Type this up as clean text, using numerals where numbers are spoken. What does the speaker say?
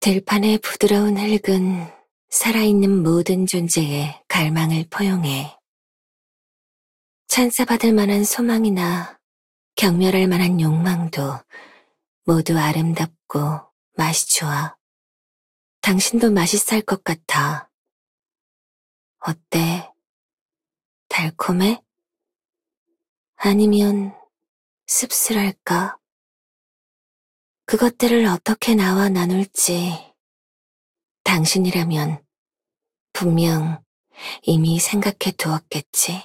들판의 부드러운 흙은 살아있는 모든 존재의 갈망을 포용해. 찬사받을 만한 소망이나 경멸할 만한 욕망도 모두 아름답고 맛이 좋아. 당신도 맛있을 것 같아. 어때? 달콤해? 아니면 씁쓸할까? 그것들을 어떻게 나와 나눌지 당신이라면 분명 이미 생각해 두었겠지.